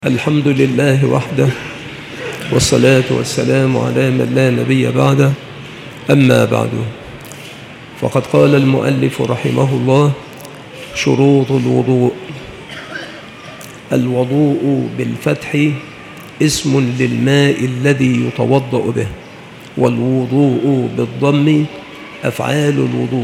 الحمد لله وحده، والصلاة والسلام على من لا نبي بعده. أما بعد، فقد قال المؤلف رحمه الله: شروط الوضوء. الوضوء بالفتح اسم للماء الذي يتوضأ به، والوضوء بالضم أفعال الوضوء.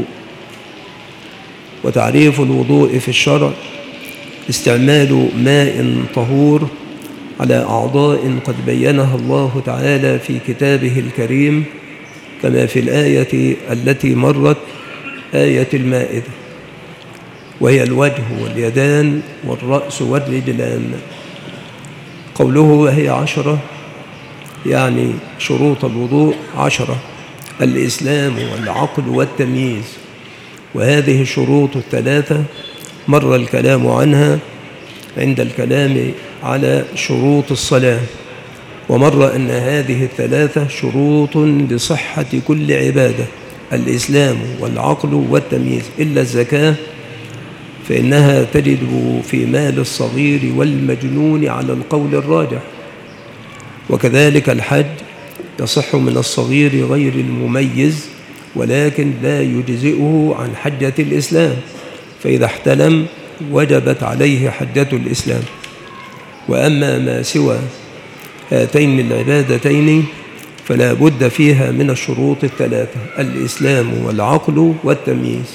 وتعريف الوضوء في الشرع: استعمال ماء طهور على أعضاء قد بينها الله تعالى في كتابه الكريم، كما في الآية التي مرت، آية المائدة، وهي الوجه واليدان والرأس والرجلان. قوله وهي 10، يعني شروط الوضوء 10: الإسلام والعقل والتمييز. وهذه الشروط الثلاثة مر الكلام عنها عند الكلام على شروط الصلاة، ومر أن هذه الثلاثة شروط لصحة كل عبادة: الإسلام والعقل والتمييز، إلا الزكاة فإنها تجد في مال الصغير والمجنون على القول الراجح. وكذلك الحج يصح من الصغير غير المميز، ولكن لا يجزئه عن حجة الإسلام، فإذا احتلم وجبت عليه حجة الإسلام. وأما ما سوى هاتين العبادتين فلا بد فيها من الشروط الثلاثة: الإسلام والعقل والتمييز.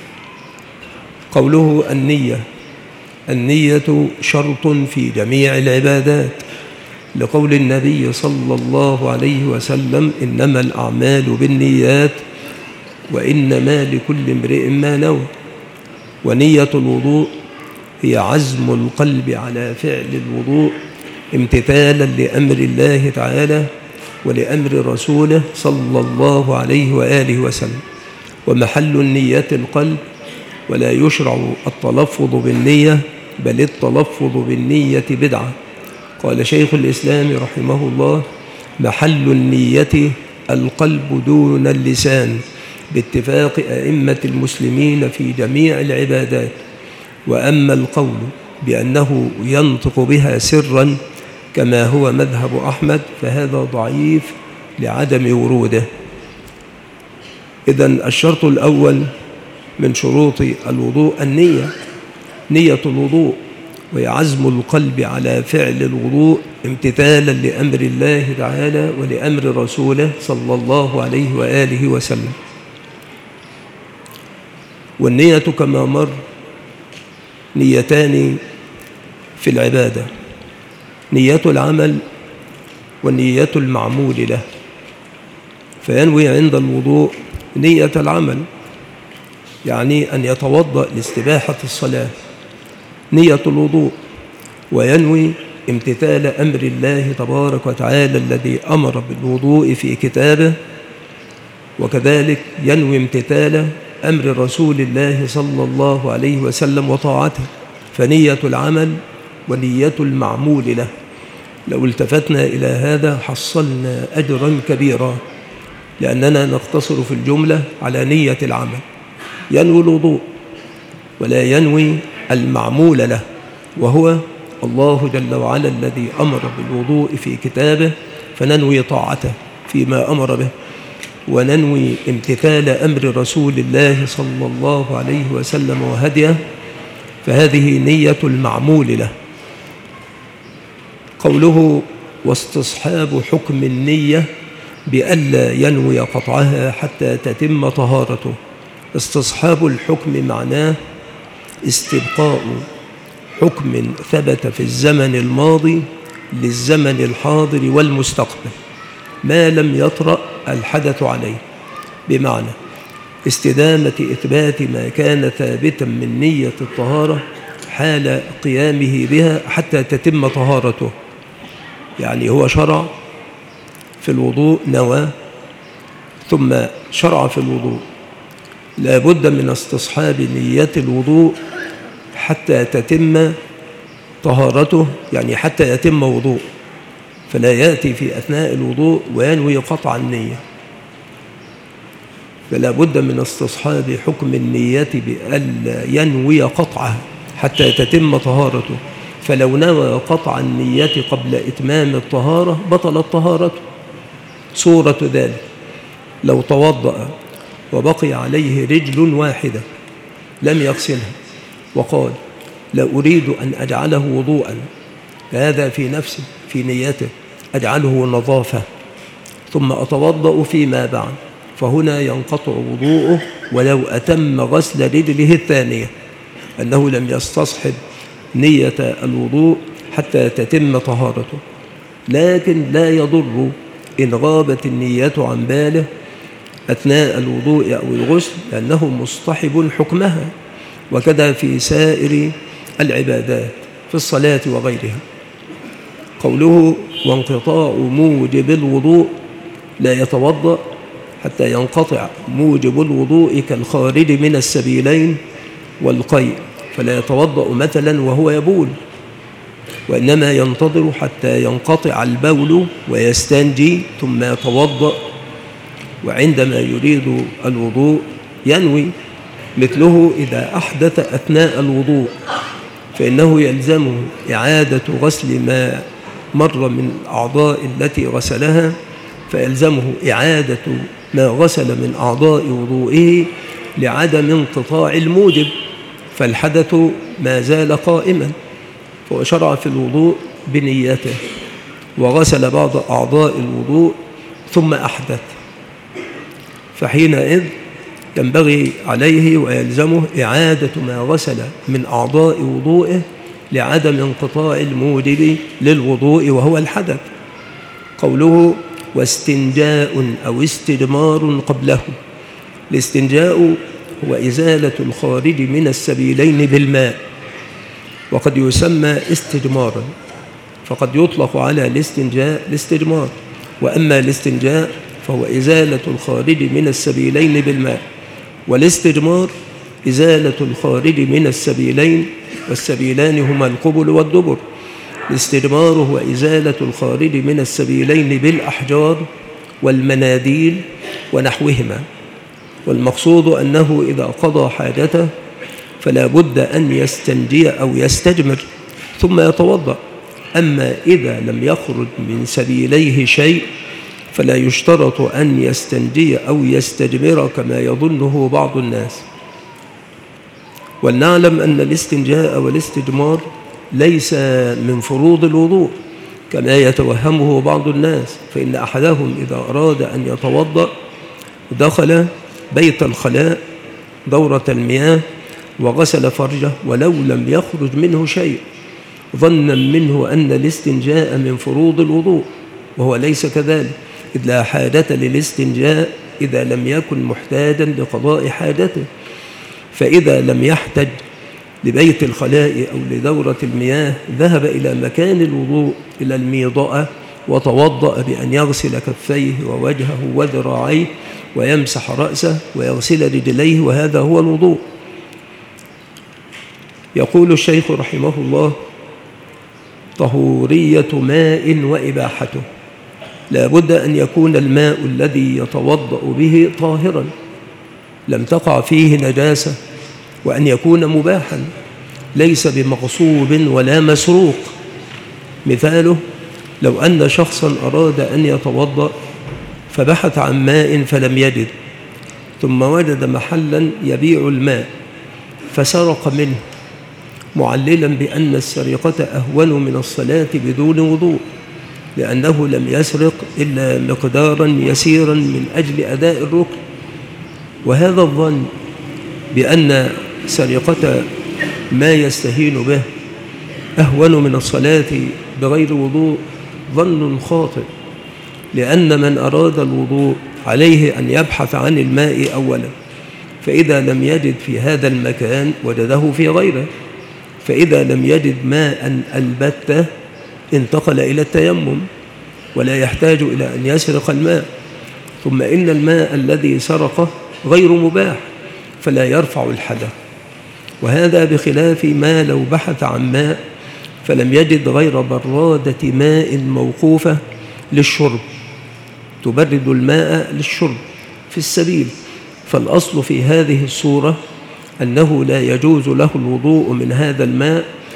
قوله النية: النية شرط في جميع العبادات، لقول النبي صلى الله عليه وسلم: إنما الأعمال بالنيات وإنما لكل امرئ ما نوى. ونية الوضوء هي عزم القلب على فعل الوضوء امتثالا لأمر الله تعالى ولأمر رسوله صلى الله عليه وآله وسلم. ومحل النية القلب، ولا يشرع التلفظ بالنية، بل التلفظ بالنية بدعة. قال شيخ الإسلام رحمه الله: محل النية القلب دون اللسان، باتفاق أئمة المسلمين في جميع العبادات. وأما القول بأنه ينطق بها سرا كما هو مذهب أحمد فهذا ضعيف لعدم وروده. إذن الشرط الأول من شروط الوضوء النية، نية الوضوء، وهي عزم القلب على فعل الوضوء امتثالا لأمر الله تعالى ولأمر رسوله صلى الله عليه وآله وسلم. والنية كما مر نيتان في العبادة: نية العمل ونية المعمول له. فينوي عند الوضوء نية العمل، يعني أن يتوضأ لاستباحة الصلاة، نية الوضوء، وينوي امتثال أمر الله تبارك وتعالى الذي أمر بالوضوء في كتابه، وكذلك ينوي امتثال أمر رسول الله صلى الله عليه وسلم وطاعته. فنية العمل ونية المعمول له، لو التفتنا إلى هذا حصلنا أجرا كبيرا، لأننا نقتصر في الجملة على نية العمل، ينوي الوضوء ولا ينوي المعمول له، وهو الله جل وعلا الذي أمر بالوضوء في كتابه، فننوي طاعته فيما أمر به، وننوي امتثال أمر رسول الله صلى الله عليه وسلم وهديه، فهذه نية المعمول له. قوله واستصحاب حكم النية بألا ينوي قطعها حتى تتم طهارته. استصحاب الحكم معناه استبقاء حكم ثبت في الزمن الماضي للزمن الحاضر والمستقبل ما لم يطرأ الحدث عليه، بمعنى استدامة إثبات ما كان ثابتا من نية الطهارة حال قيامه بها حتى تتم طهارته. يعني هو شرع في الوضوء، نوى، ثم شرع في الوضوء، لا بد من استصحاب نية الوضوء حتى تتم طهارته، يعني حتى يتم وضوء، فلا يأتي في أثناء الوضوء وينوي قطع النية. فلا بد من استصحاب حكم النية بألا ينوي قطعها حتى تتم طهارته، فلو نوى قطع النية قبل إتمام الطهارة بطلت طهارته. صورة ذلك لو توضأ وبقي عليه رجل واحدة لم يغسلها وقال لا أريد أن أجعله وضوءا، هذا في نفسه في نيته أجعله نظافة ثم أتوضأ فيما بعد، فهنا ينقطع وضوءه ولو أتم غسل رجله الثانية، أنه لم يستصحب نية الوضوء حتى تتم طهارته. لكن لا يضر إن غابت النية عن باله أثناء الوضوء أو الغسل، لأنه مصطحب حكمها، وكذا في سائر العبادات في الصلاة وغيرها. قوله وانقطاع موجب الوضوء لا يتوضأ حتى ينقطع موجب الوضوء كالخارج من السبيلين والقيء، فلا يتوضأ مثلا وهو يبول، وإنما ينتظر حتى ينقطع البول ويستنجي ثم يتوضأ، وعندما يريد الوضوء ينوي. مثله إذا أحدث أثناء الوضوء فإنه يلزمه إعادة غسل ما مر من الأعضاء التي غسلها، فيلزمه إعادة ما غسل من أعضاء وضوئه لعدم انقطاع الموجب، فالحدث ما زال قائما، فشرع في الوضوء بنيته وغسل بعض أعضاء الوضوء ثم أحدث، فحينئذ ينبغي عليه ويلزمه إعادة ما غسل من أعضاء وضوئه لعدم انقطاع الموجب للوضوء وهو الحدث. قوله واستنجاء أو استجمار قبله، الاستنجاء هو إزالة الخارج من السبيلين بالماء، وقد يسمى استجمارا، فقد يطلق على الاستنجاء الاستجمار، وأما الاستنجاء فهو إزالة الخارج من السبيلين بالماء، والاستجمار إزالة الخارج من السبيلين، والسبيلان هما القبل والدبر. الاستجمار هو إزالة الخارج من السبيلين بالأحجار والمناديل ونحوهما، والمقصود أنه إذا قضى حاجته فلا بد أن يستنجي أو يستجمر ثم يتوضأ. أما إذا لم يخرج من سبيليه شيء فلا يشترط أن يستنجي أو يستجمر كما يظنه بعض الناس. ولنعلم أن الاستنجاء والاستجمار ليس من فروض الوضوء كما يتوهمه بعض الناس، فإن أحدهم إذا أراد أن يتوضأ دخل بيت الخلاء دورة المياه وغسل فرجه ولو لم يخرج منه شيء، ظنا منه أن الاستنجاء من فروض الوضوء، وهو ليس كذلك، إذ لا حاجة للاستنجاء إذا لم يكن محتاجا لقضاء حاجته. فإذا لم يحتج لبيت الخلاء أو لدورة المياه ذهب إلى مكان الوضوء إلى الميضأة وتوضأ بأن يغسل كفيه ووجهه وذراعيه ويمسح رأسه ويغسل رجليه، وهذا هو الوضوء. يقول الشيخ رحمه الله طهورية ماء وإباحته، لا بد أن يكون الماء الذي يتوضأ به طاهرا لم تقع فيه نجاسة، وأن يكون مباحا ليس بمغصوب ولا مسروق. مثاله لو أن شخصا أراد أن يتوضأ فبحث عن ماء فلم يجد، ثم وجد محلا يبيع الماء فسرق منه معللا بأن السرقة أهون من الصلاة بدون وضوء، لأنه لم يسرق إلا مقدارا يسيرا من أجل أداء الركن. وهذا الظن بأن سرقة ما يستهين به أهون من الصلاة بغير وضوء ظن خاطئ، لأن من أراد الوضوء عليه أن يبحث عن الماء أولا، فإذا لم يجد في هذا المكان وجده في غيره، فإذا لم يجد ماء البتة انتقل إلى التيمم ولا يحتاج إلى أن يسرق الماء. ثم إن الماء الذي سرقه غير مباح فلا يرفع الحدث، وهذا بخلاف ما لو بحث عن ماء فلم يجد غير برادة ماء موقوفة للشرب تبرد الماء للشرب في السبيل، فالأصل في هذه الصورة أنه لا يجوز له الوضوء من هذا الماء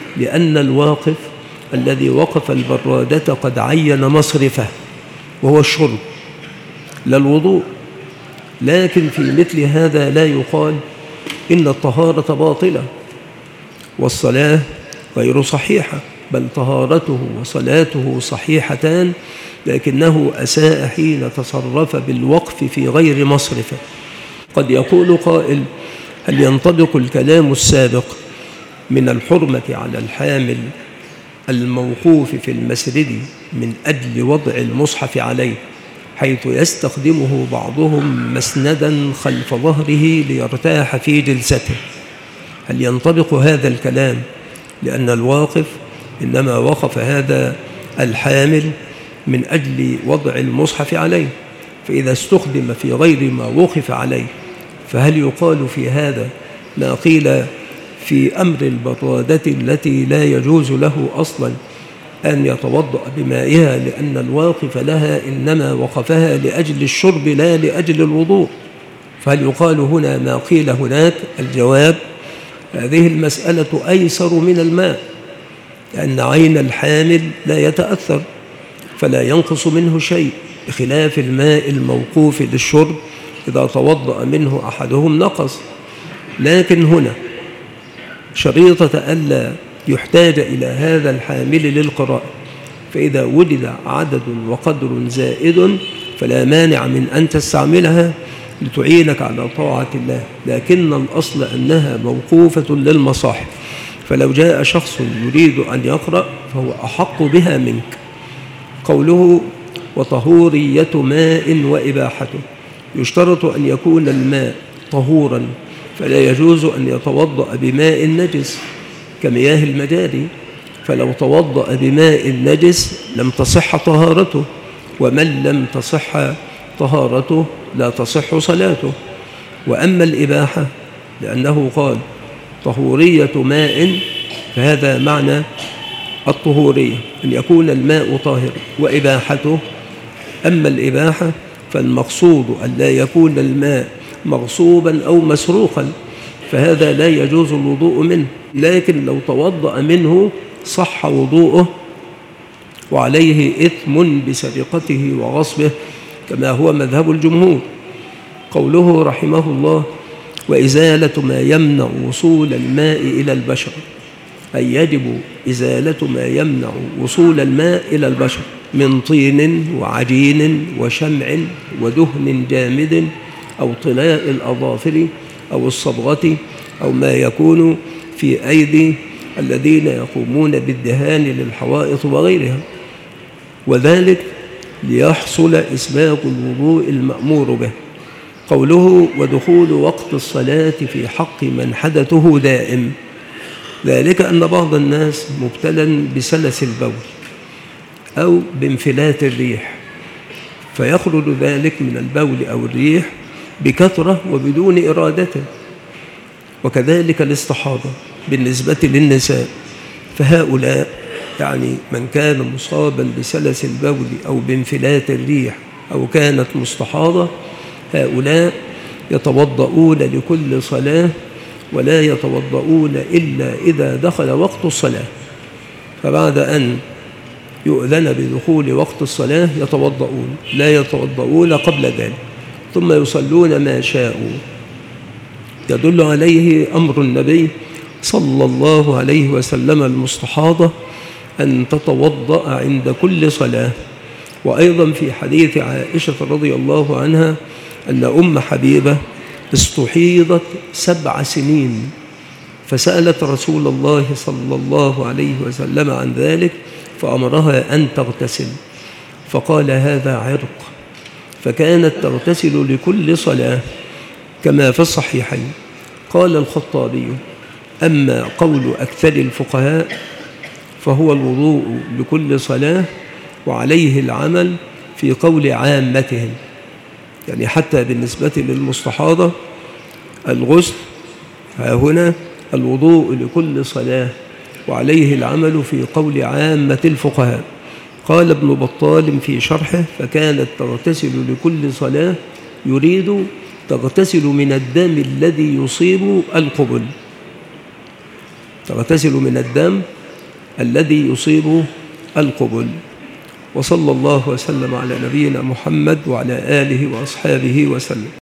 لأن الواقف الذي وقف البرادة قد عين مصرفه وهو الشرب لا الوضوء. لكن في مثل هذا لا يقال إن الطهارة باطلة والصلاة غير صحيحة، بل طهارته وصلاته صحيحتان، لكنه أساء حين تصرف بالوقف في غير مصرفه. قد يقول قائل: هل ينطبق الكلام السابق من الحرمة على الحامل الموقوف في المسرد من أجل وضع المصحف عليه، حيث يستخدمه بعضهم مسندا خلف ظهره ليرتاح في جلسته؟ هل ينطبق هذا الكلام لأن الواقف إنما وقف هذا الحامل من أجل وضع المصحف عليه، فإذا استخدم في غير ما وقف عليه فهل يقال في هذا ما قيل في أمر البرادة التي لا يجوز له أصلا أن يتوضأ بمائها لأن الواقف لها إنما وقفها لأجل الشرب لا لأجل الوضوء؟ فهل يقال هنا ما قيل هناك؟ الجواب: هذه المسألة أيسر من الماء، لأن عين الحامل لا يتأثر فلا ينقص منه شيء، بخلاف الماء الموقوف للشرب إذا توضأ منه أحدهم نقص. لكن هنا شريطة ألا يحتاج إلى هذا الحامل للقراءة، فإذا وجد عدد وقدر زائد فلا مانع من أن تستعملها لتعينك على طاعة الله، لكن الأصل أنها موقوفة للمصاحف، فلو جاء شخص يريد أن يقرأ فهو أحق بها منك. قوله: وطهورية ماء وإباحته، يشترط أن يكون الماء طهورا، فلا يجوز أن يتوضأ بماء نجس كمياه المجاري، فلو توضأ بماء نجس لم تصح طهارته، ومن لم تصح طهارته لا تصح صلاته. وأما الإباحة لأنه قال طهورية ماء، فهذا معنى الطهورية أن يكون الماء طاهرا، وإباحته أما الإباحة فالمقصود أن لا يكون الماء مغصوبا أو مسروقا، فهذا لا يجوز الوضوء منه، لكن لو توضأ منه صح وضوءه وعليه إثم بسرقته وغصبه كما هو مذهب الجمهور. قوله رحمه الله: وإزالة ما يمنع وصول الماء إلى البشر، أي يجب إزالة ما يمنع وصول الماء إلى البشر من طين وعجين وشمع ودهن جامد أو طلاء الأظافر أو الصبغة أو ما يكون في أيدي الذين يقومون بالدهان للحوائط وغيرها، وذلك ليحصل إسباغ الوضوء المأمور به. قوله: ودخول وقت الصلاة في حق من حدثه دائم، ذلك أن بعض الناس مبتلى بسلس البول أو بانفلات الريح، فيخرج ذلك من البول أو الريح بكثرة وبدون إرادته، وكذلك الاستحاضة بالنسبة للنساء، فهؤلاء يعني من كان مصابا بسلس البول أو بانفلات الريح أو كانت مستحاضة، هؤلاء يتوضؤون لكل صلاة ولا يتوضؤون إلا إذا دخل وقت الصلاة، فبعد أن يؤذن بدخول وقت الصلاة يتوضؤون، لا يتوضؤون قبل ذلك، ثم يصلون ما شاءوا. يدل عليه أمر النبي صلى الله عليه وسلم المستحاضة أن تتوضأ عند كل صلاة. وأيضا في حديث عائشة رضي الله عنها أن أم حبيبة استحيضت 7 سنين، فسألت رسول الله صلى الله عليه وسلم عن ذلك فأمرها أن تغتسل، فقال: هذا عرق، فكانت تغتسل لكل صلاة كما في الصحيحين. قال الخطابي: أما قول أكثر الفقهاء فهو الوضوء لكل صلاة، وعليه العمل في قول عامتهم، يعني حتى بالنسبة للمستحاضة الغسل ها هنا الوضوء لكل صلاة، وعليه العمل في قول عامة الفقهاء. قال ابن بطال في شرحه: فكانت تغتسل لكل صلاة، يريد تغتسل من الدم الذي يصيب القبل، تغتسل من الدم الذي يصيب القبل. وصلى الله وسلم على نبينا محمد وعلى آله وأصحابه وسلم.